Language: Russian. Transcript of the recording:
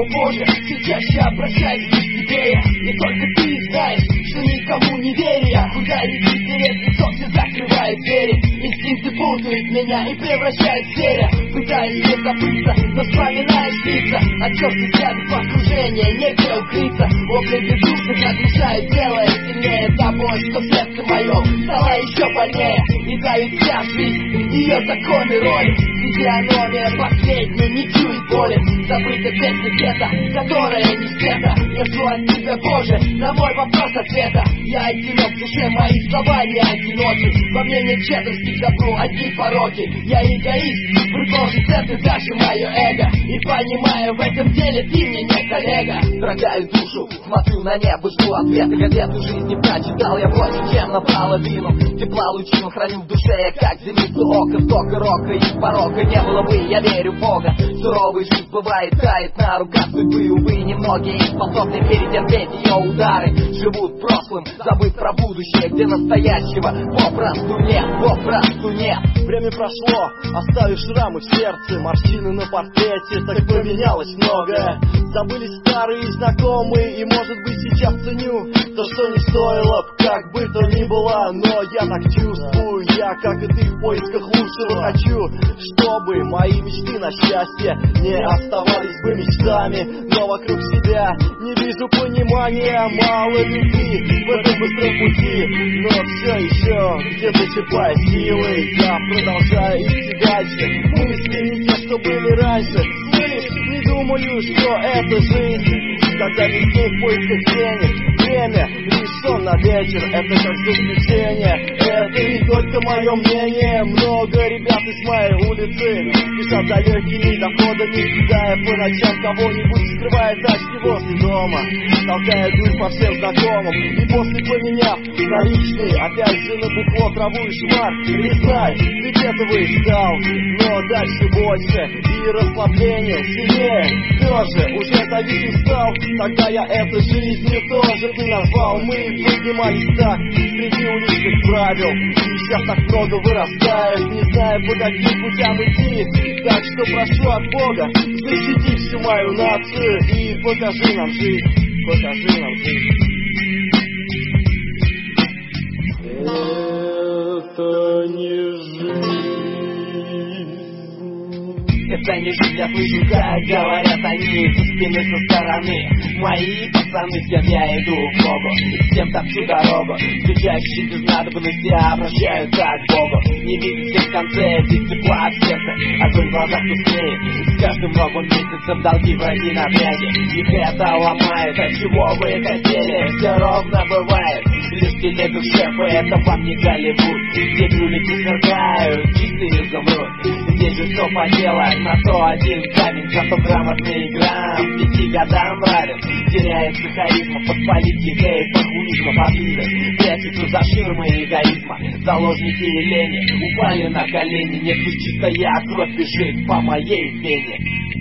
боже, все чаще обращаюсь к тебе я. И только ты знаешь, что никому не верю я. Куда иди перед лицом, все закрывают двери. Инстинкты путают меня и превращают в зверя. Пытаюсь не забыться, но вспоминаешь лица. От черных взглядов окружения, негде укрыться. Образы души оглушают, делая сильнее. Та боль, что в сердце моем стала еще больнее. И дают вся жизнь, ее законы роли. Физиономия последняя, не чует боли. Забыта песня где-то, которая не спета. Я жду от тебя, Боже, на мой вопрос ответа. Я одинок в душе, мои слова не одиноки. Во мне нет четверти к добру, одни пороки. Я эгоист, предложит это даже мое эго. И понимаю, в этом деле ты мне не коллега. Строгаю душу, смотрю на небо, жду ответа. Газету жизни прочитал я больше, чем наполовину. Тепла лучину храню в душе, я как зеницу ока. Столько рока и порока не было бы, я верю в Бога. Суровый жизнь бывает, тает на руках судьбы. Увы, немногие способны перетерпеть ее удары. Живут прошлым, забыв про будущее, где настоящего попросту нет, попросту нет. Время прошло, оставив шрамы в сердце, морщины на портрете, так поменялось многое. Забылись старые знакомые, и может быть сейчас ценю то, что не стоило б, как бы то ни было. Но я так чувствую, я, как и ты, в поисках лучшего хочу, чтобы мои мечты на счастье не оставались бы мечтами. Но вокруг себя не вижу понимания, мало любви в этом быстром пути. Но все еще, где-то черпая силы, я продолжаю идти дальше. Мысли не те, что были раньше. Слышь, не думаю, что это жизнь, когда везде в поисках денег. Время лишь сон на вечер, это как заключение. Это не только мое мнение. Много ребят из моей улицы спешат за легкими доходами, кидая по ночам кого-нибудь, скрывая тачки возле дома, толкая дурь по всем знакомым. И после, поменяв наличные, опять же на бухло, траву и шмар. Признай, ты где-то выискал, но дальше больше и расслабление сильнее. Все же уже зависим стал, тогда я эту жизнь тоже ты назвал. Мы поднимались так среди уличных правил, и сейчас так много вырастает, не знаю, по каким путям идти. Так что прошу от Бога, защити всю мою нацию и покажи нам жизнь, покажи нам жизнь. Это не жизнь. Это не жизнь, я слышу, как говорят они со спины, со стороны. Мои пацаны, с кем я иду к Богу, и всем топчу дорогу. Все чаще без надобности обращаются к Богу. Не видят все в конце, здесь тепла в сердце, огонь в глазах тускнеет. С каждым новым месяцем долги враги напряги. Их это ломает, от чего вы хотели, все ровно бывает. Лишь теледушефы, это вам не Голливуд, где кролики сверкают, чистый изумруд. Здесь же все поделать на 101 камень, зато грамотный грамм 5 годам равен. Теряется харизма под политикой, популизма, победы. Прячутся за ширмой эгоизма, заложники лени упали на колени. Нет, чистая кровь бежит по моей вене.